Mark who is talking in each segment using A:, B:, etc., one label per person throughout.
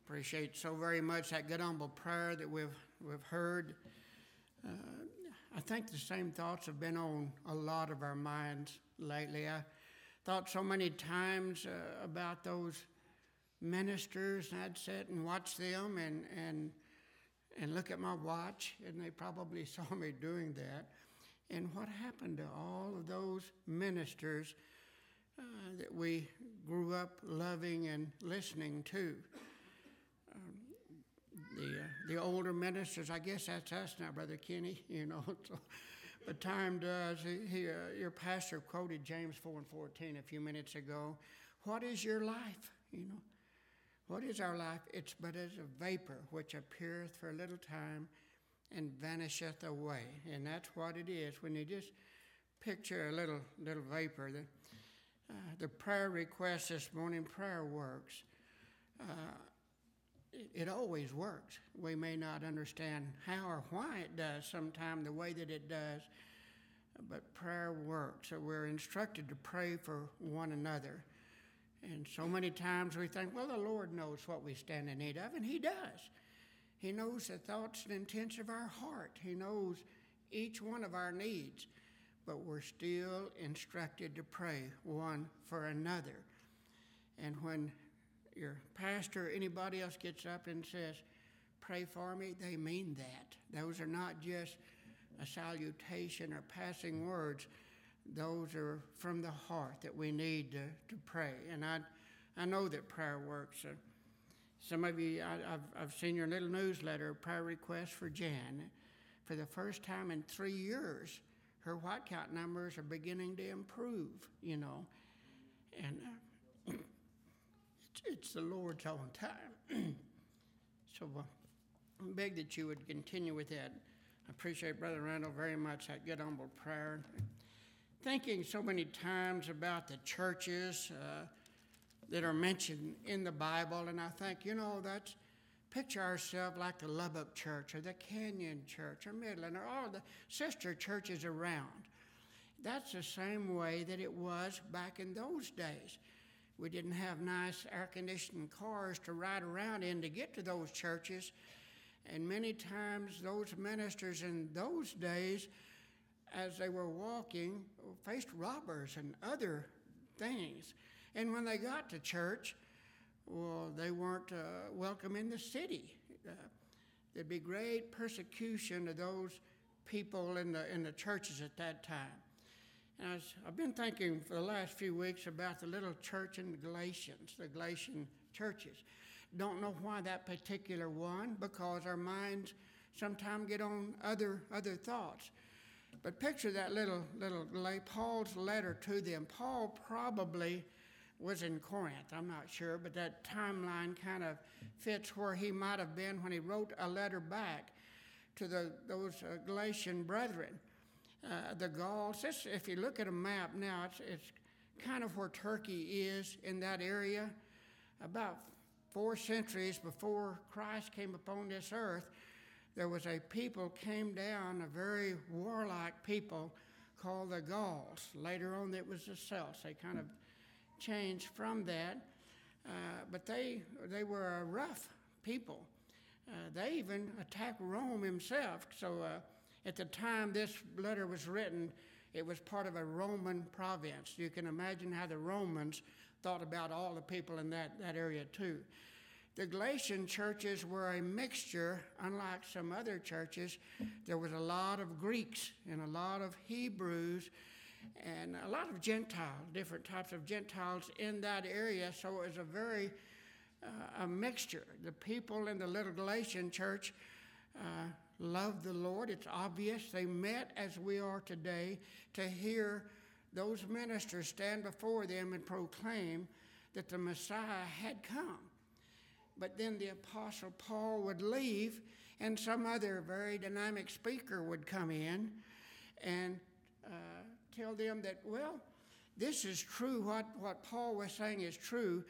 A: Appreciate so very much that good humble prayer that we've heard. I think the same thoughts have been on a lot of our minds lately. I thought so many times about those ministers, and I'd sit and watch them and look at my watch, and they probably saw me doing that. And what happened to all of those ministers that we grew up loving and listening to? The older ministers, I guess that's us now, Brother Kenny, So, but time does. Your pastor quoted James 4:14 a few minutes ago. What is your life? What is our life? It's but as a vapor which appeareth for a little time and vanisheth away. And that's what it is. When you just picture a little vapor. The prayer request this morning, prayer works. It always works. We may not understand how or why it does sometimes, the way that it does, but prayer works. So we're instructed to pray for one another. And so many times we think, well, the Lord knows what we stand in need of, and He does. He knows the thoughts and intents of our heart. He knows each one of our needs, but we're still instructed to pray one for another. And when your pastor or anybody else gets up and says, pray for me, they mean that. Those are not just a salutation or passing words. Those are from the heart that we need to pray. And I know that prayer works. Some of you, I've seen your little newsletter, prayer request for Jan. For the first time in 3 years, her white count numbers are beginning to improve, And it's the Lord's own time. So I beg that you would continue with that. I appreciate Brother Randall very much, that good humble prayer. Thinking so many times about the churches that are mentioned in the Bible, and I think, that's picture ourselves like the Lubbock Church or the Canyon Church or Midland or all the sister churches around. That's the same way that it was back in those days. We didn't have nice air-conditioned cars to ride around in to get to those churches. And many times those ministers in those days, as they were walking, faced robbers and other things. And when they got to church, well, they weren't welcome in the city. There'd be great persecution of those people in the churches at that time. And I've been thinking for the last few weeks about the little church in Galatians, the Galatian churches. Don't know why that particular one, because our minds sometimes get on other thoughts. But picture that little Paul's letter to them. Paul probably was in Corinth, I'm not sure, but that timeline kind of fits where he might have been when he wrote a letter back to those Galatian brethren. The Gauls, if you look at a map now, it's kind of where Turkey is in that area. About 4 centuries before Christ came upon this earth, there was a people came down, a very warlike people called the Gauls. Later on, it was the Celts. They kind of changed from that, but they were a rough people. They even attacked Rome himself. So at the time this letter was written, it was part of a Roman province. You can imagine how the Romans thought about all the people in that area too. The Galatian churches were a mixture, unlike some other churches. There was a lot of Greeks and a lot of Hebrews and a lot of Gentiles, different types of Gentiles in that area. So it was a very a mixture. The people in the little Galatian church loved the Lord. It's obvious. They met as we are today to hear those ministers stand before them and proclaim that the Messiah had come. But then the Apostle Paul would leave, and some other very dynamic speaker would come in and tell them that, well, this is true. What Paul was saying is true.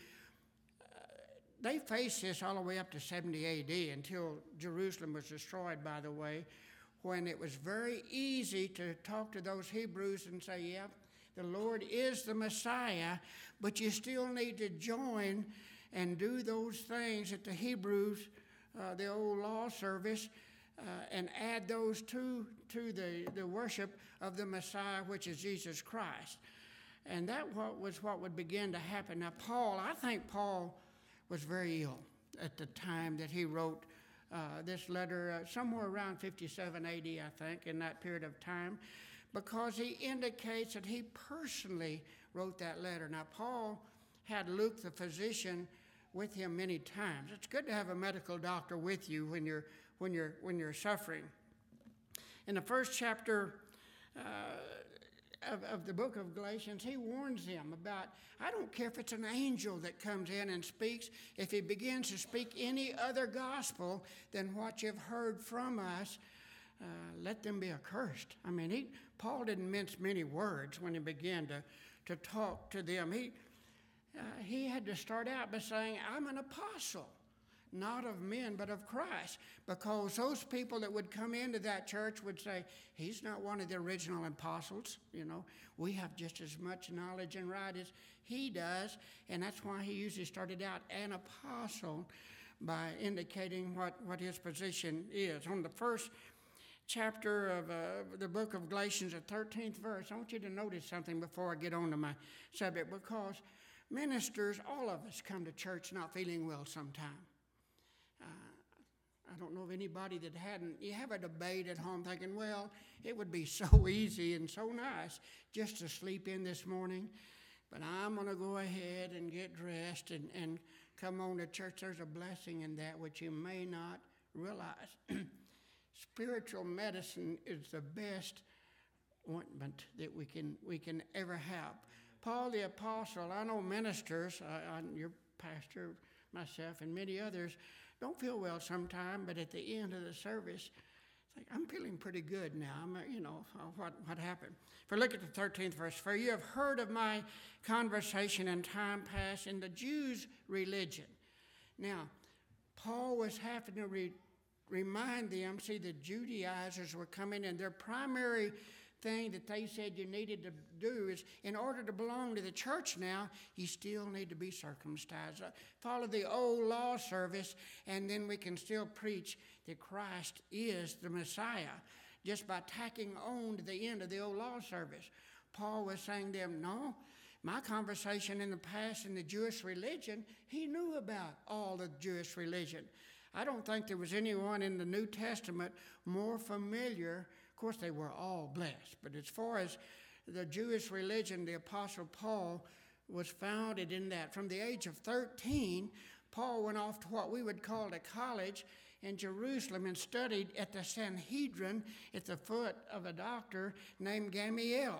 A: They faced this all the way up to 70 A.D. until Jerusalem was destroyed, by the way, when it was very easy to talk to those Hebrews and say, yeah, the Lord is the Messiah, but you still need to join and do those things that the Hebrews, the old law service, and add those to the worship of the Messiah, which is Jesus Christ. And that was what would begin to happen. Now, I think Paul was very ill at the time that he wrote this letter, somewhere around 57 AD, I think, in that period of time, because he indicates that he personally wrote that letter. Now, Paul had Luke, the physician, with him many times. It's good to have a medical doctor with you when you're suffering. In the first chapter of the book of Galatians, he warns them about, I don't care if it's an angel that comes in and speaks, if he begins to speak any other gospel than what you've heard from us, let them be accursed. I mean, Paul didn't mince many words when he began to talk to them. He had to start out by saying, I'm an apostle, not of men, but of Christ, because those people that would come into that church would say, he's not one of the original apostles. We have just as much knowledge and right as he does, and that's why he usually started out an apostle by indicating what his position is. On the first chapter of the book of Galatians, the 13th verse, I want you to notice something before I get on to my subject, because ministers, all of us come to church not feeling well sometime. I don't know of anybody that hadn't. You have a debate at home thinking, well, it would be so easy and so nice just to sleep in this morning, but I'm going to go ahead and get dressed and come on to church. There's a blessing in that which you may not realize. Spiritual medicine is the best ointment that we can ever have. Paul the apostle, I know ministers, your pastor, myself, and many others don't feel well sometime, but at the end of the service, it's like, I'm feeling pretty good now. What happened? For look at the 13th verse. For you have heard of my conversation in time past in the Jews' religion. Now, Paul was having to remind them, see, the Judaizers were coming in. Their primary thing that they said you needed to do is, in order to belong to the church now, you still need to be circumcised. Follow the old law service, and then we can still preach that Christ is the Messiah, just by tacking on to the end of the old law service. Paul was saying to them, no, my conversation in the past in the Jewish religion, he knew about all the Jewish religion. I don't think there was anyone in the New Testament more familiar. Of course, they were all blessed, but as far as the Jewish religion, the Apostle Paul was founded in that. From the age of 13, Paul went off to what we would call a college in Jerusalem and studied at the Sanhedrin at the foot of a doctor named Gamaliel.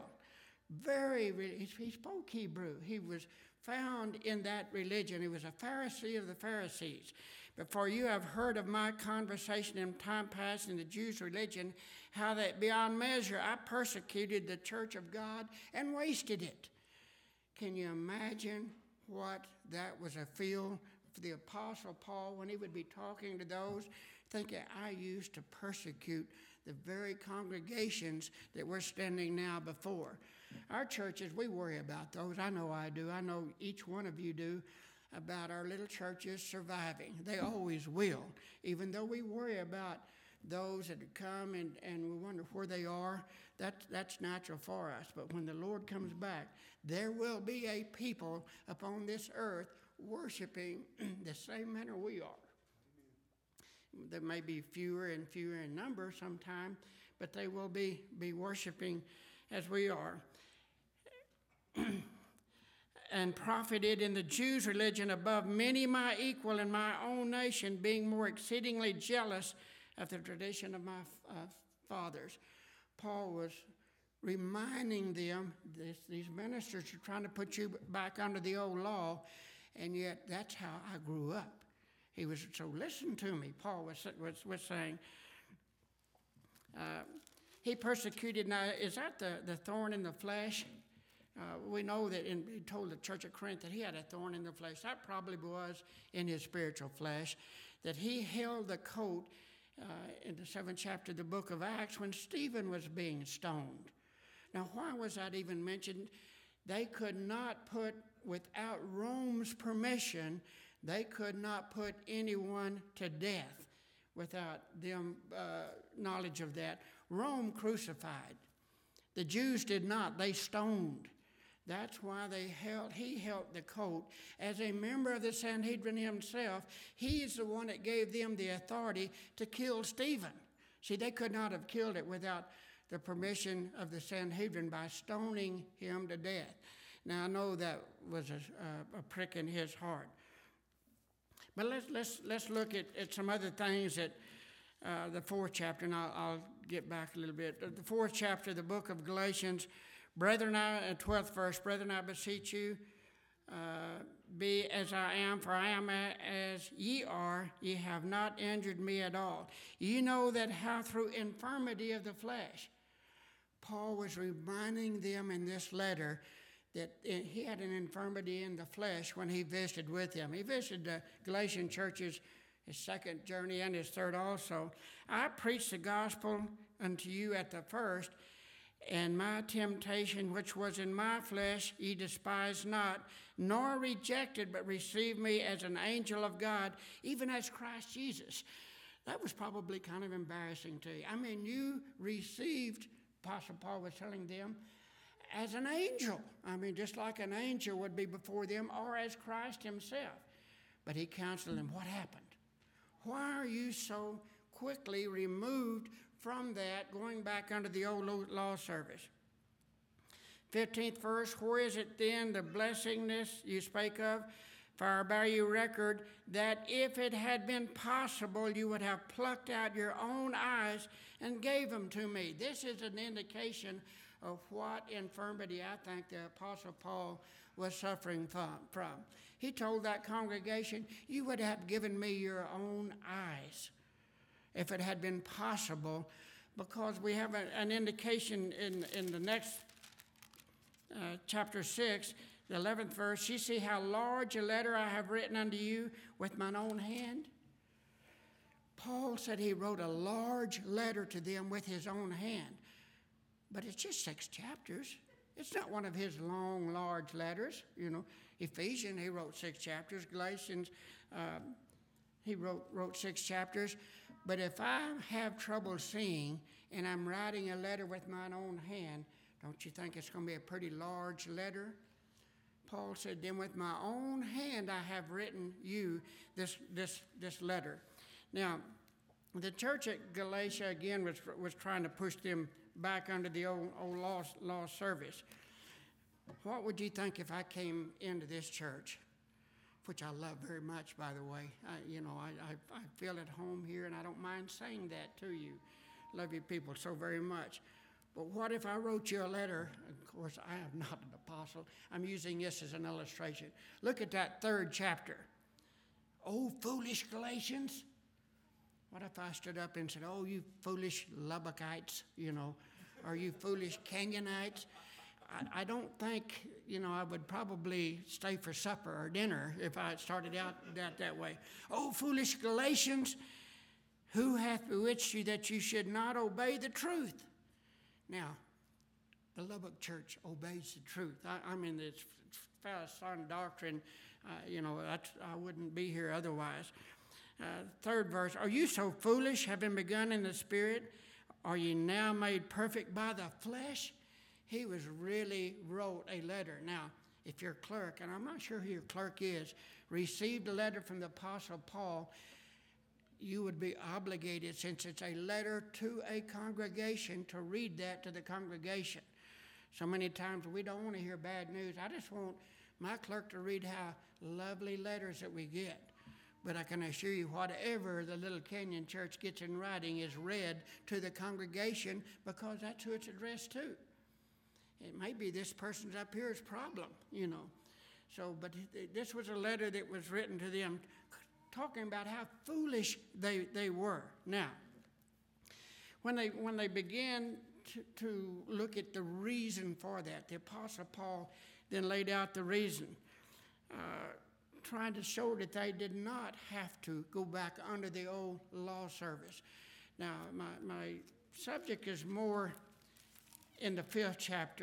A: He spoke Hebrew. He was found in that religion. He was a Pharisee of the Pharisees. But for you have heard of my conversation in time past in the Jews' religion, how that beyond measure I persecuted the church of God and wasted it. Can you imagine what that was a feel for the Apostle Paul when he would be talking to those, thinking, I used to persecute the very congregations that we're standing now before. Our churches, we worry about those. I know I do. I know each one of you do, about our little churches surviving. They always will, even though we worry about those that come and we wonder where they are. That's natural for us. But when the Lord comes back, there will be a people upon this earth worshiping the same manner we are. There may be fewer and fewer in number sometime, but they will be worshiping as we are. And profited in the Jews' religion above many my equal in my own nation, being more exceedingly jealous of the tradition of my fathers. Paul was reminding them, these ministers are trying to put you back under the old law, and yet that's how I grew up. He was, so listen to me, Paul was saying. He persecuted, now is that the thorn in the flesh? We know that he told the church of Corinth that he had a thorn in the flesh. That probably was in his spiritual flesh, that he held the coat in the 7th chapter of the book of Acts when Stephen was being stoned. Now, why was that even mentioned? They could not put, without Rome's permission, They could not put anyone to death without them knowledge of that. Rome crucified. The Jews did not. They stoned. That's why he held the coat. As a member of the Sanhedrin himself, he's the one that gave them the authority to kill Stephen. See, they could not have killed it without the permission of the Sanhedrin by stoning him to death. Now, I know that was a prick in his heart. But let's look at some other things that the fourth chapter, and I'll get back a little bit. The fourth chapter of the book of Galatians, brethren, 12th verse, brethren, I beseech you, be as I am, for I am as ye are. Ye have not injured me at all. You know that how through infirmity of the flesh, Paul was reminding them in this letter that he had an infirmity in the flesh when he visited with them. He visited the Galatian churches, his second journey and his third also. I preached the gospel unto you at the first, and my temptation which was in my flesh ye despised not, nor rejected, but received me as an angel of God, even as Christ Jesus. That was probably kind of embarrassing to you. I mean, you received, Apostle Paul was telling them, as an angel. I mean, just like an angel would be before them, or as Christ himself. But he counseled them, what happened? Why are you so quickly removed from that, going back under the old law service? 15th verse, where is it then, the blessingness you spake of? For I bear you record that if it had been possible, you would have plucked out your own eyes and gave them to me. This is an indication of what infirmity I think the Apostle Paul was suffering from. He told that congregation, you would have given me your own eyes if it had been possible, because we have an indication in the next chapter 6, the 11th verse. You see how large a letter I have written unto you with mine own hand? Paul said he wrote a large letter to them with his own hand. But it's just 6 chapters. It's not one of his long, large letters. You know, Ephesians, he wrote 6 chapters. Galatians, he wrote 6 chapters. But if I have trouble seeing and I'm writing a letter with mine own hand, don't you think it's going to be a pretty large letter? Paul said, then with my own hand I have written you this letter. Now, the church at Galatia, again, was trying to push them back under the old law service. What would you think if I came into this church, which I love very much, by the way? I feel at home here, and I don't mind saying that to you. Love you people so very much. But what if I wrote you a letter? Of course, I am not an apostle. I'm using this as an illustration. Look at that 3rd chapter. Oh, foolish Galatians. What if I stood up and said, oh, you foolish Lubbockites, or you foolish Canaanites? I don't think, I would probably stay for supper or dinner if I started out that way. Oh, foolish Galatians, who hath bewitched you that you should not obey the truth? Now, the Lubbock Church obeys the truth. I mean, it's sound doctrine. I wouldn't be here otherwise. 3rd verse, are you so foolish, having begun in the Spirit? Are you now made perfect by the flesh? He really wrote a letter. Now, if your clerk, and I'm not sure who your clerk is, received a letter from the Apostle Paul, you would be obligated, since it's a letter to a congregation, to read that to the congregation. So many times we don't want to hear bad news. I just want my clerk to read how lovely letters that we get. But I can assure you, whatever the Little Canyon Church gets in writing is read to the congregation, because that's who it's addressed to. It may be this person's up here's problem, So, but this was a letter that was written to them, talking about how foolish they were. Now, when they began to look at the reason for that, the Apostle Paul then laid out the reason, trying to show that they did not have to go back under the old law service. Now, my subject is more in the 5th chapter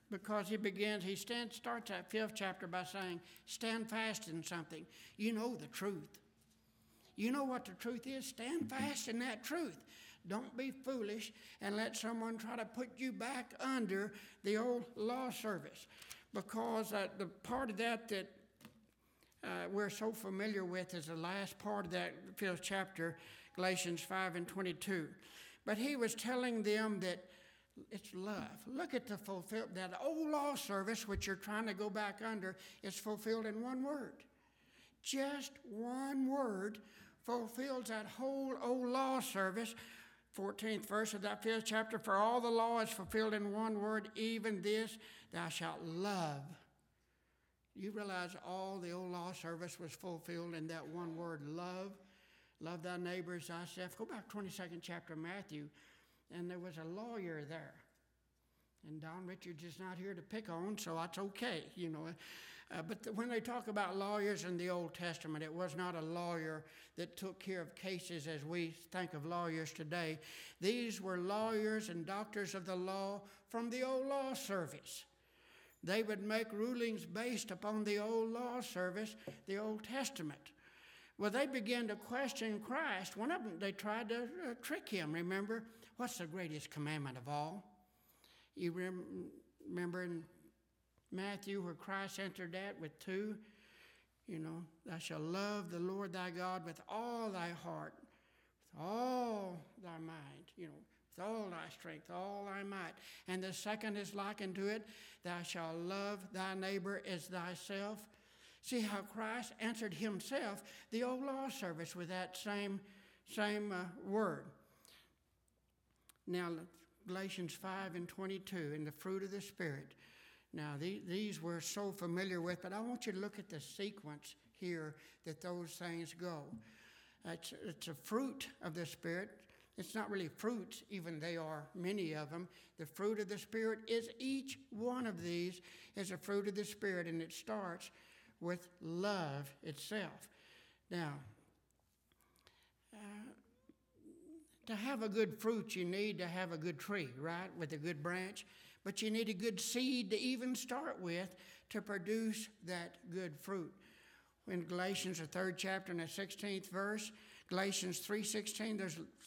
A: because starts that 5th chapter by saying, stand fast in something. You know the truth. You know what the truth is. Stand fast in that truth. Don't be foolish and let someone try to put you back under the old law service. Because the part of that we're so familiar with is the last part of that 5th chapter, Galatians 5:22. But he was telling them that it's love. Look at the fulfillment. That old law service, which you're trying to go back under, is fulfilled in one word. Just one word fulfills that whole old law service. 14th verse of that 5th chapter, for all the law is fulfilled in one word, even this, thou shalt love. You realize all the old law service was fulfilled in that one word, love. Love thy neighbor as thyself. Go back 22nd chapter of Matthew, and there was a lawyer there. And Don Richards is not here to pick on, so that's okay, you know. But when they talk about lawyers in the Old Testament, it was not a lawyer that took care of cases as we think of lawyers today. These were lawyers and doctors of the law from the old law service. They would make rulings based upon the old law service, the Old Testament. Well, they began to question Christ. One of them, they tried to trick him. Remember, what's the greatest commandment of all? You remember in Matthew where Christ entered that with 2, you know, thou shalt love the Lord thy God with all thy heart, with all thy mind, you know, with all thy strength, all thy might. And the second is likened to it, thou shalt love thy neighbor as thyself. See how Christ answered himself the old law service with that same word. Now, Galatians 5:22, and the fruit of the Spirit. Now, these we're so familiar with, but I want you to look at the sequence here that those things go. It's a fruit of the Spirit. It's not really fruits, even they are many of them. The fruit of the Spirit is each one of these is a fruit of the Spirit, and it starts with love itself. Now, to have a good fruit, you need to have a good tree, right, with a good branch. But you need a good seed to even start with to produce that good fruit. In Galatians, the 3rd chapter and the 16th verse, Galatians 3:16,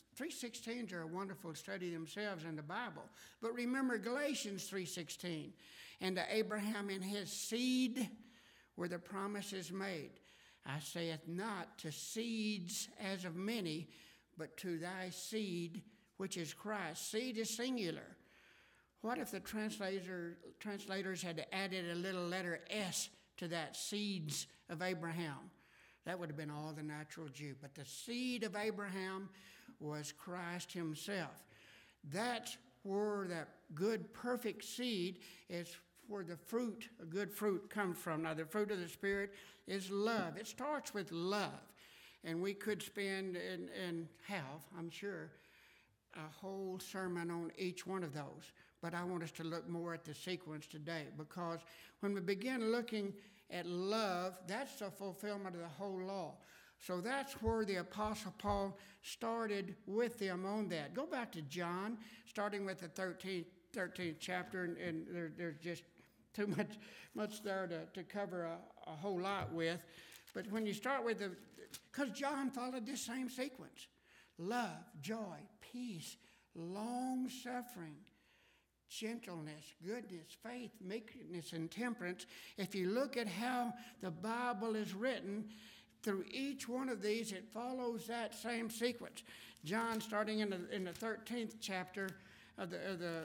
A: 3:16s are a wonderful study themselves in the Bible. But remember Galatians 3:16, and to Abraham and his seed where the promise is made. I saith not to seeds as of many, but to thy seed, which is Christ. Seed is singular. What if the translators had added a little letter S to that, seeds of Abraham? That would have been all the natural Jew. But the seed of Abraham was Christ himself. That's where that good, perfect seed is where the fruit, a good fruit, comes from. Now, the fruit of the Spirit is love. It starts with love. And we could spend and have, I'm sure, a whole sermon on each one of those. But I want us to look more at the sequence today, because when we begin looking at love, that's the fulfillment of the whole law. So that's where the Apostle Paul started with them on that. Go back to John, starting with the 13th chapter, and there's just too much there to cover a whole lot with. But when you start with because John followed this same sequence: love, joy, peace, long-suffering, gentleness, goodness, faith, meekness, and temperance. If you look at how the Bible is written, through each one of these, it follows that same sequence. John, starting in the 13th chapter of the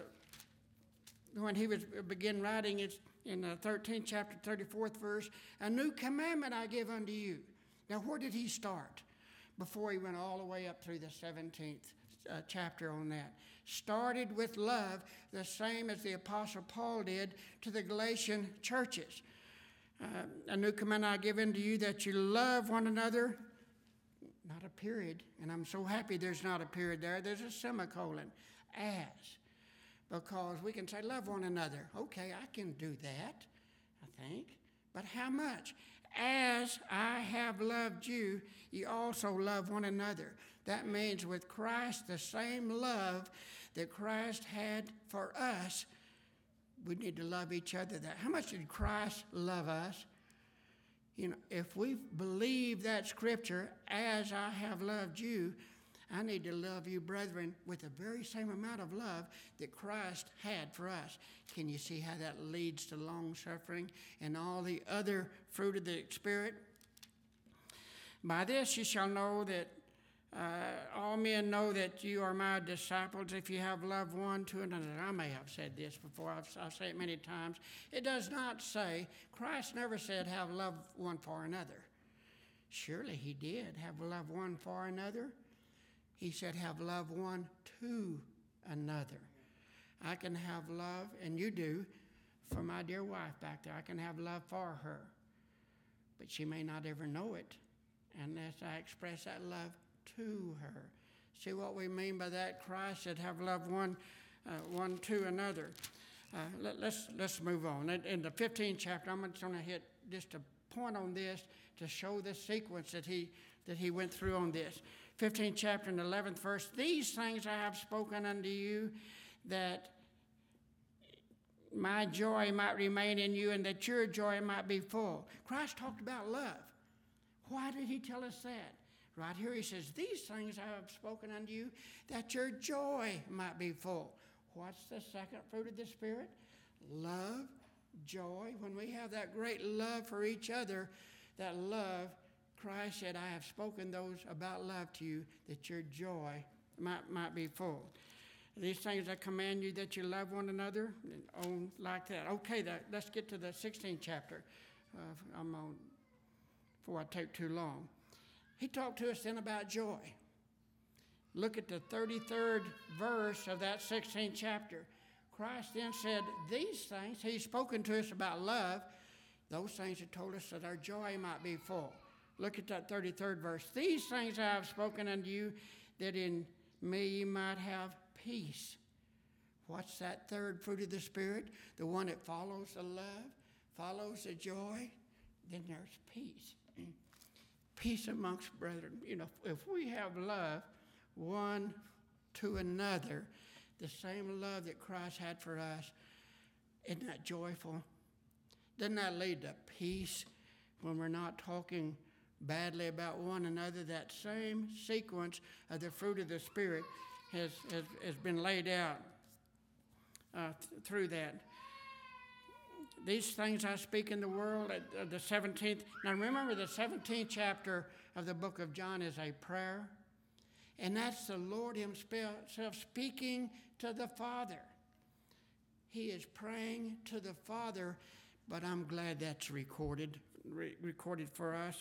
A: when he was begin writing, it's in the 13th chapter, 34th verse, a new commandment I give unto you. Now, where did he start? Before he went all the way up through the 17th chapter on that. Started with love, the same as the Apostle Paul did to the Galatian churches. A new command I give unto you, that you love one another. Not a period, and I'm so happy there's not a period there. There's a semicolon. As. Because we can say, love one another. Okay, I can do that, I think. But how much? As I have loved you, you also love one another. That means with Christ, the same love that Christ had for us, we need to love each other. That how much did Christ love us? You know, if we believe that scripture, as I have loved you, I need to love you, brethren, with the very same amount of love that Christ had for us. Can you see how that leads to long-suffering and all the other fruit of the Spirit? By this you shall know that all men know that you are my disciples if you have love one to another. I may have said this before. I've said it many times. It does not say, Christ never said have love one for another. Surely he did have love one for another. He said have love one to another. I can have love, and you do, for my dear wife back there. I can have love for her. But she may not ever know it unless I express that love to her. See what we mean by that? Christ said have love one to another. Let's move on. In the 15th chapter, I'm just going to hit just a point on this to show the sequence that he went through on this. 15th chapter and 11th verse, these things I have spoken unto you, that my joy might remain in you and that your joy might be full. Christ talked about love. Why did he tell us that? Right here he says, these things I have spoken unto you, that your joy might be full. What's the second fruit of the Spirit? Love, joy. When we have that great love for each other, that love, Christ said, I have spoken those about love to you, that your joy might be full. These things I command you, that you love one another, and like that. Okay, let's get to the 16th chapter. I'm on, before I take too long. He talked to us then about joy. Look at the 33rd verse of that 16th chapter. Christ then said, these things, he's spoken to us about love, those things have told us that our joy might be full. Look at that 33rd verse. These things I have spoken unto you, that in me ye might have peace. What's that third fruit of the Spirit? The one that follows the love, follows the joy. Then there's peace. Peace amongst brethren. You know, if we have love one to another, the same love that Christ had for us, isn't that joyful? Doesn't that lead to peace when we're not talking badly about one another? That same sequence of the fruit of the Spirit has been laid out through that. These things I speak in the world, the 17th. Now remember, the 17th chapter of the book of John is a prayer. And that's the Lord himself speaking to the Father. He is praying to the Father, but I'm glad that's recorded for us.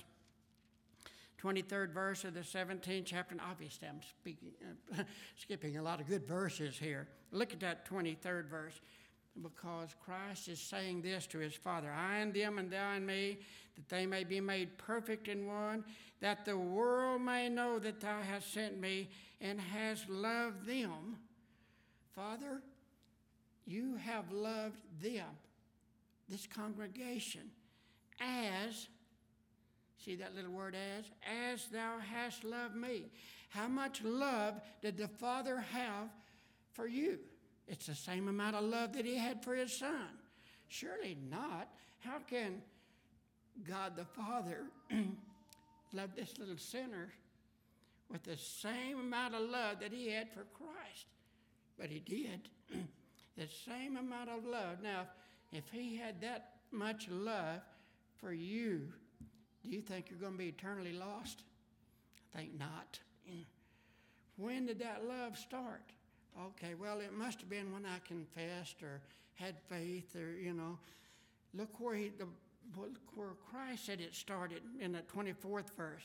A: 23rd verse of the 17th chapter, and obviously I'm skipping a lot of good verses here. Look at that 23rd verse. Because Christ is saying this to his Father, I and them and thou and me, that they may be made perfect in one, that the world may know that thou hast sent me and hast loved them. Father, you have loved them, this congregation, as, see that little word as thou hast loved me. How much love did the Father have for you? It's the same amount of love that he had for his Son. Surely not. How can God the Father love this little sinner with the same amount of love that he had for Christ? But he did. The same amount of love. Now, if he had that much love for you, do you think you're going to be eternally lost? I think not. When did that love start? Okay, well, it must have been when I confessed or had faith, or, you know. Look where Christ said it started in the 24th verse.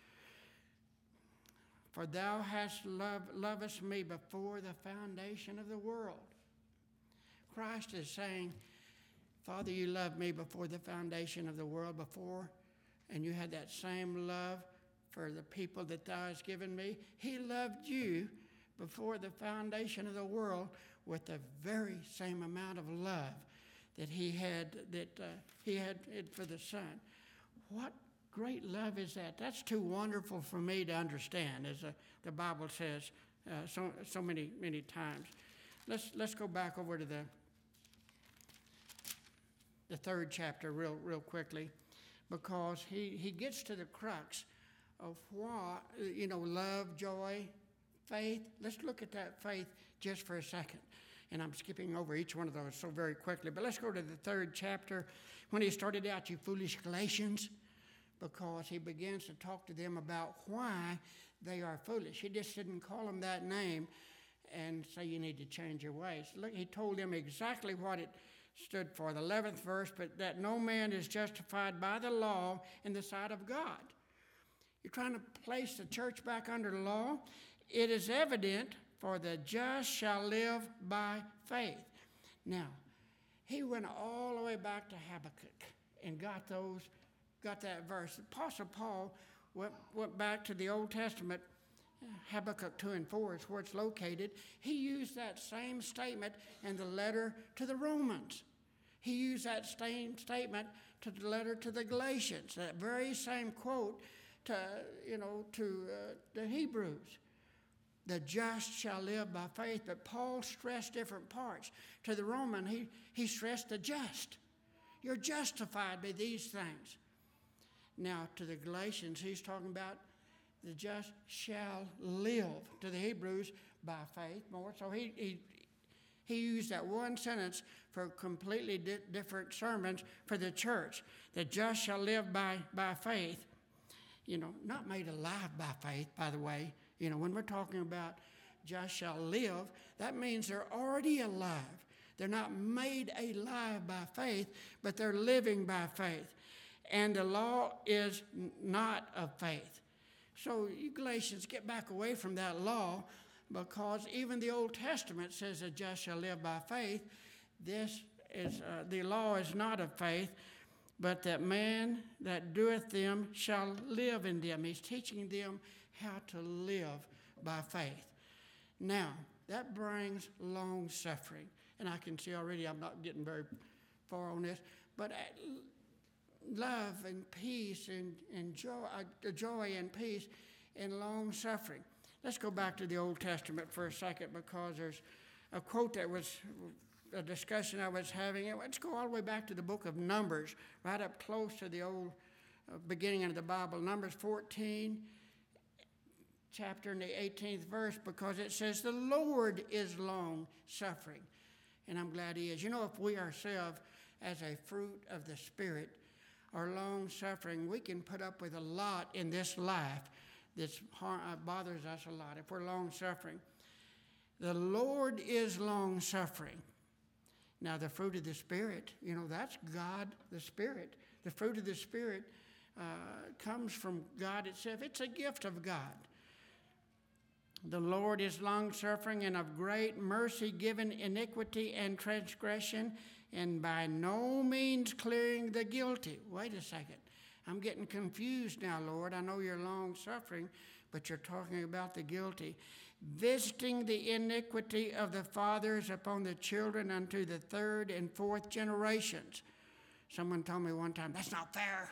A: For thou hast lovest me before the foundation of the world. Christ is saying, Father, you loved me before the foundation of the world and you had that same love for the people that thou hast given me. He loved you before the foundation of the world with the very same amount of love that he had for the Son. What great love is that? That's too wonderful for me to understand, as the Bible says so many times. Let's go back over to the the 3rd chapter real quickly, because he gets to the crux of what, love, joy, faith. Let's look at that faith just for a second. And I'm skipping over each one of those so very quickly. But let's go to the 3rd chapter. When he started out, you foolish Galatians, because he begins to talk to them about why they are foolish. He just didn't call them that name and say you need to change your ways. Look, he told them exactly what it stood for, the 11th verse, but that no man is justified by the law in the sight of God. You're trying to place the church back under the law? It is evident, for the just shall live by faith. Now, he went all the way back to Habakkuk and got that verse. The Apostle Paul went back to the Old Testament. Habakkuk 2 and 4 is where it's located. He used that same statement in the letter to the Romans. He used that same statement to the letter to the Galatians, that very same quote to the Hebrews. The just shall live by faith, but Paul stressed different parts. To the Roman, he stressed the just. You're justified by these things. Now, to the Galatians, he's talking about the just shall live. To the Hebrews, by faith more. So he used that one sentence for completely different sermons for the church. The just shall live by faith. Not made alive by faith, by the way. When we're talking about just shall live, that means they're already alive. They're not made alive by faith, but they're living by faith. And the law is not of faith. So you Galatians, get back away from that law, because even the Old Testament says the just shall live by faith. This is the law is not of faith, but that man that doeth them shall live in them. He's teaching them how to live by faith. Now, that brings long suffering. And I can see already I'm not getting very far on this, but love and peace and joy and peace and long suffering. Let's go back to the Old Testament for a second, because there's a quote that was a discussion I was having. Let's go all the way back to the book of Numbers, right up close to the old beginning of the Bible. Numbers 14, chapter in the 18th verse, because it says the Lord is long suffering. And I'm glad he is. If we ourselves, as a fruit of the Spirit, are long suffering, we can put up with a lot in this life that bothers us a lot if we're long suffering. The Lord is long suffering. Now, the fruit of the Spirit, that's God, the Spirit. The fruit of the Spirit comes from God itself. It's a gift of God. The Lord is long-suffering and of great mercy, given iniquity and transgression, and by no means clearing the guilty. Wait a second. I'm getting confused now, Lord. I know you're long-suffering, but you're talking about the guilty. Visiting the iniquity of the fathers upon the children unto the 3rd and 4th generations. Someone told me one time, that's not fair.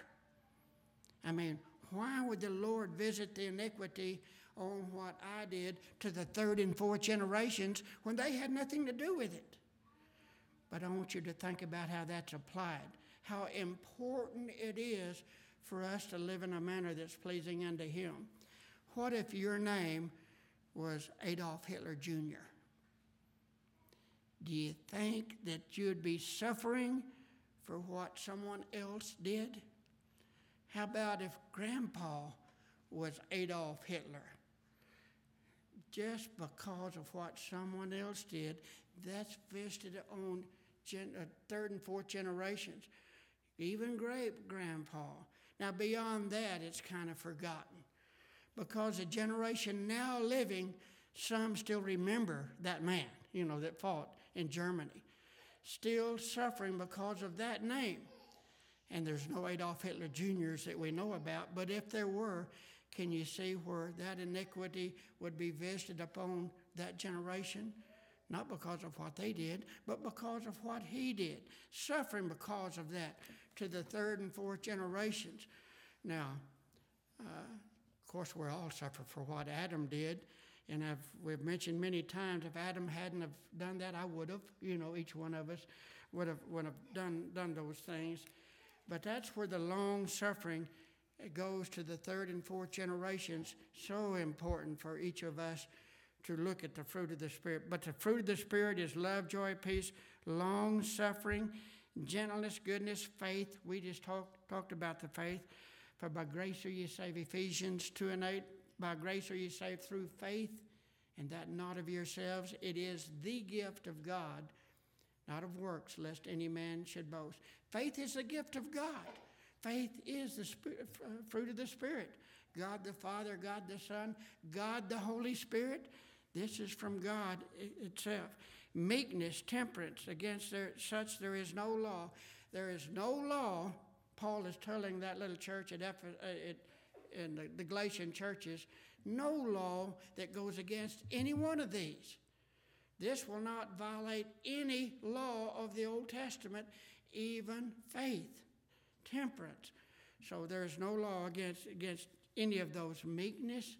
A: Why would the Lord visit the iniquity on what I did to the 3rd and 4th generations when they had nothing to do with it? But I want you to think about how that's applied, how important it is for us to live in a manner that's pleasing unto him. What if your name was Adolf Hitler Jr.? Do you think that you'd be suffering for what someone else did? How about if Grandpa was Adolf Hitler? Just because of what someone else did, that's visited on 3rd and 4th generations, even great-grandpa. Now, beyond that, it's kind of forgotten, because the generation now living, some still remember that man, that fought in Germany, still suffering because of that name. And there's no Adolf Hitler Jr.'s that we know about, but if there were, can you see where that iniquity would be visited upon that generation? Not because of what they did, but because of what he did. Suffering because of that to the 3rd and 4th generations. Now, of course, we all suffer for what Adam did. And we've mentioned many times, if Adam hadn't have done that, I would have. Each one of us would have done those things. But that's where the long suffering goes to the third and fourth generations. So important for each of us to look at the fruit of the Spirit. But the fruit of the Spirit is love, joy, peace, long suffering, gentleness, goodness, faith. We just talked about the faith. For by grace are you saved, Ephesians 2:8. By grace are you saved through faith, and that not of yourselves. It is the gift of God, not of works, lest any man should boast. Faith is the gift of God. Faith is the fruit of the Spirit. God the Father, God the Son, God the Holy Spirit. This is from God itself. Meekness, temperance, against such there is no law. There is no law. Paul is telling that little church in the Galatian churches, no law that goes against any one of these. This will not violate any law of the Old Testament, even faith, temperance. So there is no law against any of those. Meekness,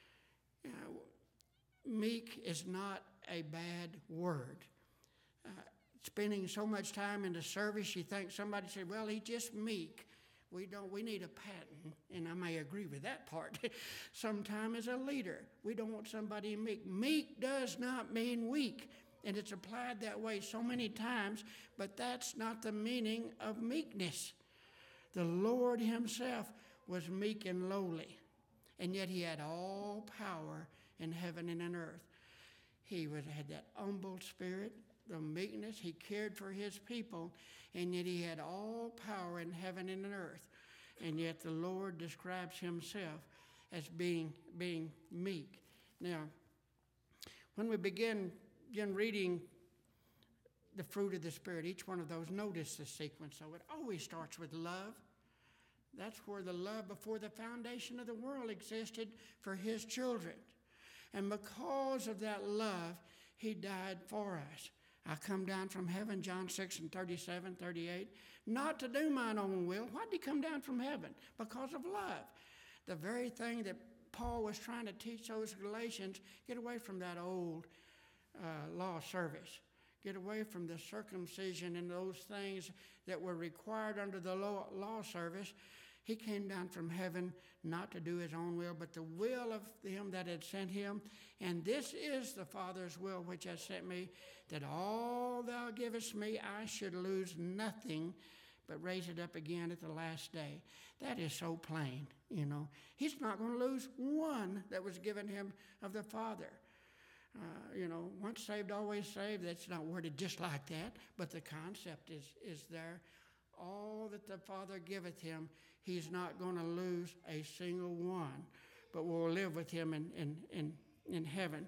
A: meek is not a bad word. Spending so much time in the service, you think somebody said, well, he's just meek. We need a pattern, and I may agree with that part. Sometime as a leader, we don't want somebody meek. Meek does not mean weak, and it's applied that way so many times, but that's not the meaning of meekness. The Lord himself was meek and lowly, and yet he had all power in heaven and in earth. He had that humble spirit, the meekness. He cared for his people, and yet he had all power in heaven and in earth. And yet the Lord describes himself as being meek. Now, when we begin reading the fruit of the Spirit, each one of those, notice the sequence. So it always starts with love. That's where the love before the foundation of the world existed for his children. And because of that love, he died for us. I come down from heaven, John 6:37, 38, not to do mine own will. Why did he come down from heaven? Because of love. The very thing that Paul was trying to teach those Galatians, get away from that old law service. Get away from the circumcision and those things that were required under the law service. He came down from heaven not to do his own will, but the will of him that had sent him. And this is the Father's will which has sent me, that all thou givest me, I should lose nothing, but raise it up again at the last day. That is so plain, He's not going to lose one that was given him of the Father. Once saved, always saved. That's not worded just like that, but the concept is there. All that the Father giveth him, he's not going to lose a single one, but will live with him in heaven.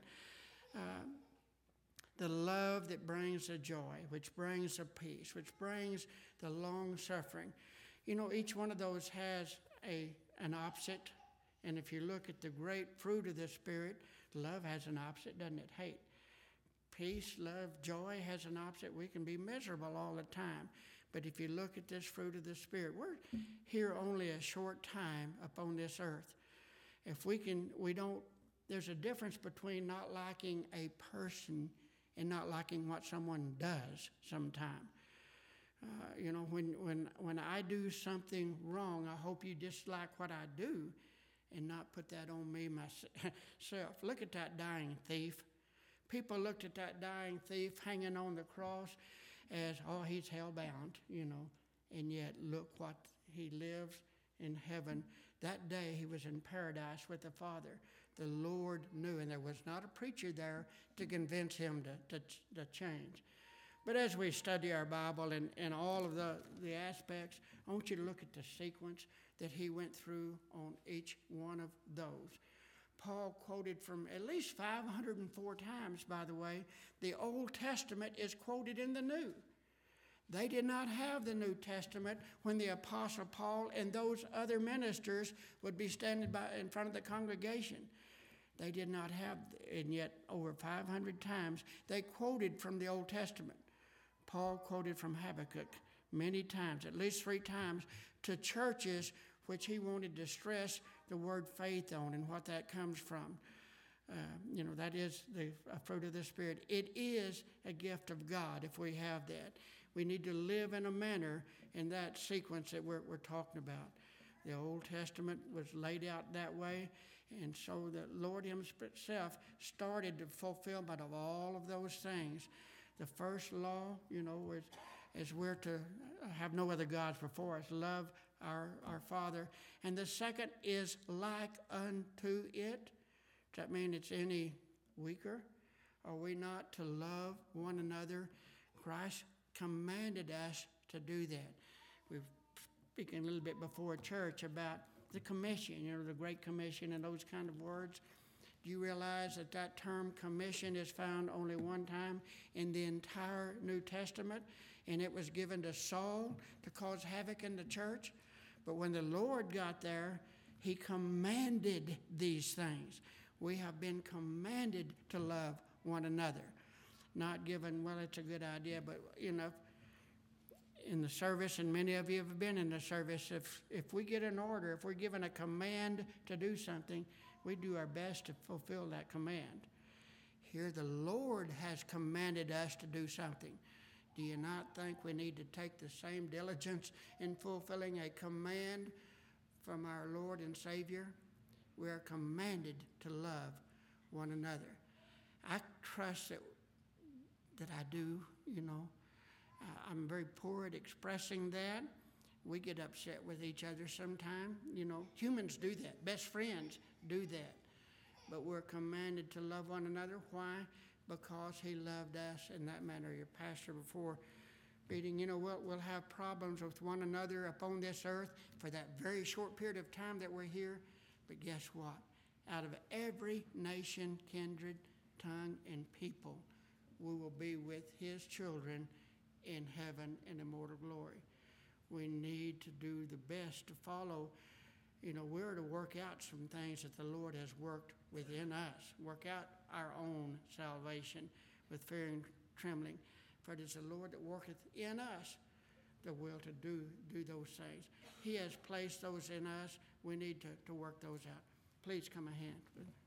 A: The love that brings the joy, which brings the peace, which brings the long suffering. Each one of those has an opposite. And if you look at the great fruit of the Spirit, love has an opposite, doesn't it? Hate. Peace, love, joy has an opposite. We can be miserable all the time. But if you look at this fruit of the Spirit, we're here only a short time upon this earth. There's a difference between not liking a person and not liking what someone does sometime. When I do something wrong, I hope you dislike what I do and not put that on me myself. Look at that dying thief. People looked at that dying thief hanging on the cross as, he's hell-bound, and yet look what he lives in heaven. That day he was in paradise with the Father. The Lord knew, and there was not a preacher there to convince him to change. But as we study our Bible and all of the aspects, I want you to look at the sequence that he went through on each one of those. Paul quoted from at least 504 times, by the way. The Old Testament is quoted in the New. They did not have the New Testament when the Apostle Paul and those other ministers would be standing in front of the congregation. They did not have, and yet over 500 times, they quoted from the Old Testament. Paul quoted from Habakkuk many times, at least 3 times, to churches which he wanted to stress the word faith on and what that comes from. That is the fruit of the Spirit. It is a gift of God if we have that. We need to live in a manner in that sequence that we're talking about. The Old Testament was laid out that way, and so the Lord himself started the fulfillment of all of those things. The first law, is we're to have no other gods before us, love our Father. And the second is like unto it. Does that mean it's any weaker? Are we not to love one another? Christ commanded us to do that. We've speaking a little bit before church about the commission, the Great Commission and those kind of words. Do you realize that term commission is found only one time in the entire New Testament? And it was given to Saul to cause havoc in the church. But when the Lord got there, he commanded these things. We have been commanded to love one another. Not given, well, it's a good idea, but, in the service, and many of you have been in the service, if we get an order, if we're given a command to do something, we do our best to fulfill that command. Here the Lord has commanded us to do something. Do you not think we need to take the same diligence in fulfilling a command from our Lord and Savior? We are commanded to love one another. I trust that I do, I'm very poor at expressing that. We get upset with each other sometime. Humans do that. Best friends do that. But we're commanded to love one another. Why? Because he loved us in that manner. Your pastor before reading, we'll have problems with one another upon this earth for that very short period of time that we're here. But guess what? Out of every nation, kindred, tongue, and people, we will be with his children in heaven in immortal glory. We need to do the best to follow. We're to work out some things that the Lord has worked within us. Work out our own salvation with fear and trembling. For it is the Lord that worketh in us the will to do those things. He has placed those in us. We need to work those out. Please come a hand.